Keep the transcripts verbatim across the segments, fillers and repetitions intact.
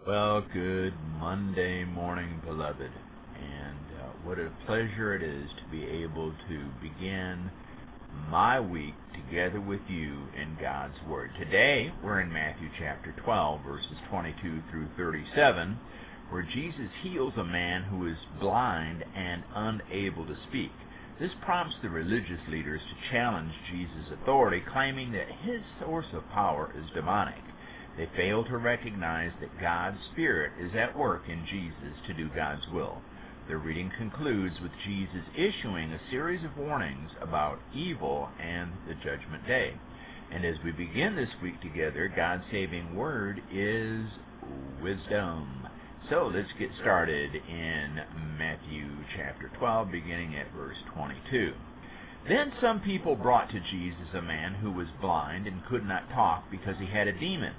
Well, good Monday morning, beloved, and uh, what a pleasure it is to be able to begin my week together with you in God's Word. Today, we're in Matthew chapter twelve, verses twenty-two through thirty-seven, where Jesus heals a man who is blind and unable to speak. This prompts the religious leaders to challenge Jesus' authority, claiming that his source of power is demonic. They fail to recognize that God's Spirit is at work in Jesus to do God's will. The reading concludes with Jesus issuing a series of warnings about evil and the judgment day. And as we begin this week together, God's saving word is wisdom. So let's get started in Matthew chapter twelve, beginning at verse twenty-two. Then some people brought to Jesus a man who was blind and could not talk because he had a demon.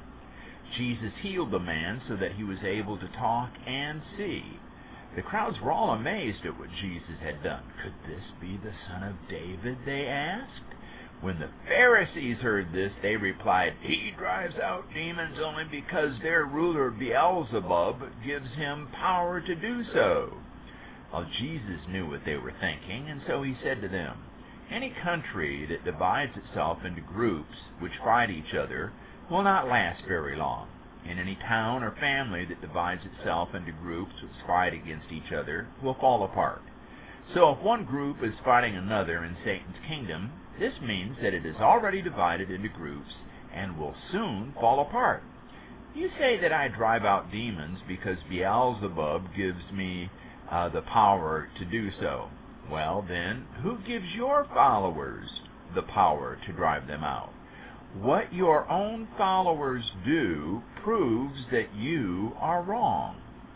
Jesus healed the man so that he was able to talk and see. The crowds were all amazed at what Jesus had done. Could this be the Son of David, they asked. When the Pharisees heard this, they replied, He drives out demons only because their ruler Beelzebub gives him power to do so. Well, Jesus knew what they were thinking, and so he said to them, Any country that divides itself into groups which fight each other will not last very long. And any town or family that divides itself into groups which fight against each other will fall apart. So if one group is fighting another in Satan's kingdom, this means that it is already divided into groups and will soon fall apart. You say that I drive out demons because Beelzebub gives me uh, the power to do so. Well then, who gives your followers the power to drive them out? What your own followers do proves that you are wrong.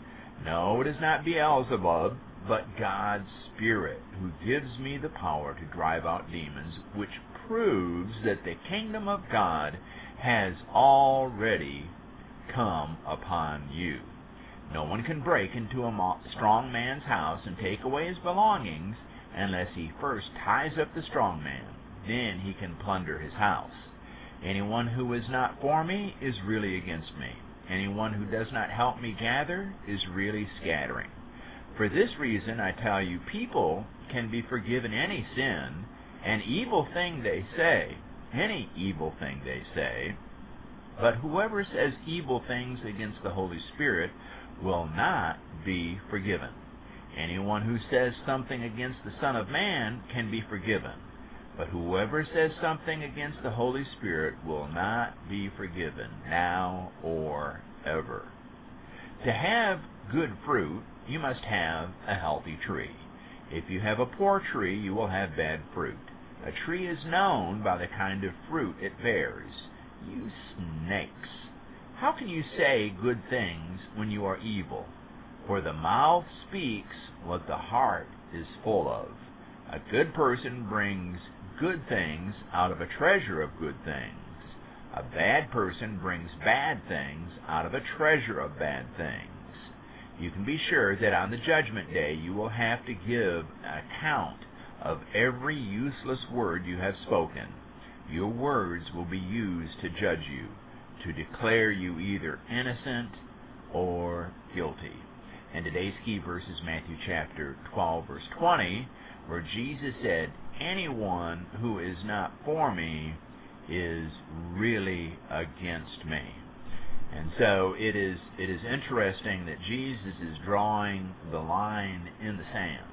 No, it is not Beelzebub, but God's Spirit who gives me the power to drive out demons, which proves that the kingdom of God has already come upon you. No one can break into a strong man's house and take away his belongings unless he first ties up the strong man. Then he can plunder his house. Anyone who is not for me is really against me. Anyone who does not help me gather is really scattering. For this reason, I tell you, people can be forgiven any sin, an evil thing they say, any evil thing they say, but whoever says evil things against the Holy Spirit will not be forgiven. Anyone who says something against the Son of Man can be forgiven. But whoever says something against the Holy Spirit will not be forgiven, now or ever. To have good fruit, you must have a healthy tree. If you have a poor tree, you will have bad fruit. A tree is known by the kind of fruit it bears. You snakes! How can you say good things when you are evil? For the mouth speaks what the heart is full of. A good person brings good things out of a treasure of good things. A bad person brings bad things out of a treasure of bad things. You can be sure that on the judgment day you will have to give an account of every useless word you have spoken. Your words will be used to judge you, to declare you either innocent or guilty. And today's key verse is Matthew chapter twelve, verse twenty, where Jesus said, Anyone who is not for me is really against me. And so it is it is interesting that Jesus is drawing the line in the sand.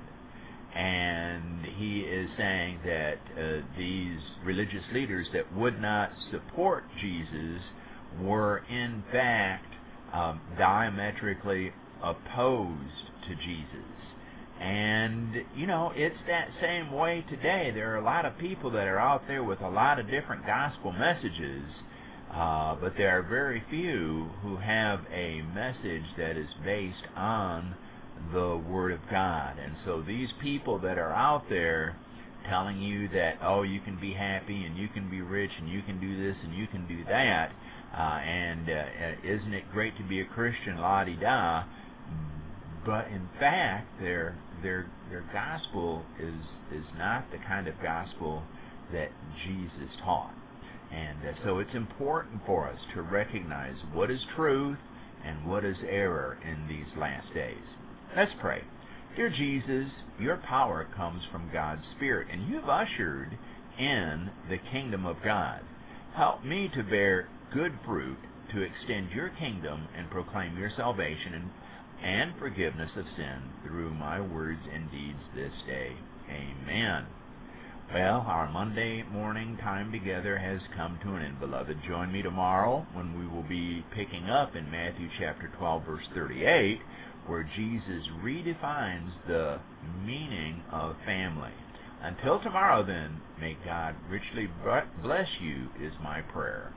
And he is saying that uh, these religious leaders that would not support Jesus were in fact um, diametrically opposed to Jesus. And, you know, it's that same way today. There are a lot of people that are out there with a lot of different gospel messages, uh, but there are very few who have a message that is based on the Word of God. And so these people that are out there telling you that, oh, you can be happy and you can be rich and you can do this and you can do that, uh, and uh, isn't it great to be a Christian, la-di-da, but in fact, their their their gospel is is not the kind of gospel that Jesus taught. And uh, so it's important for us to recognize what is truth and what is error in these last days. Let's pray. Dear Jesus, your power comes from God's Spirit, and you've ushered in the kingdom of God. Help me to bear good fruit, to extend your kingdom and proclaim your salvation and, and forgiveness of sin through my words and deeds this day. Amen. Well, our Monday morning time together has come to an end, beloved. Join me tomorrow when we will be picking up in Matthew chapter twelve, verse thirty-eight, where Jesus redefines the meaning of family. Until tomorrow, then, may God richly bless you is my prayer.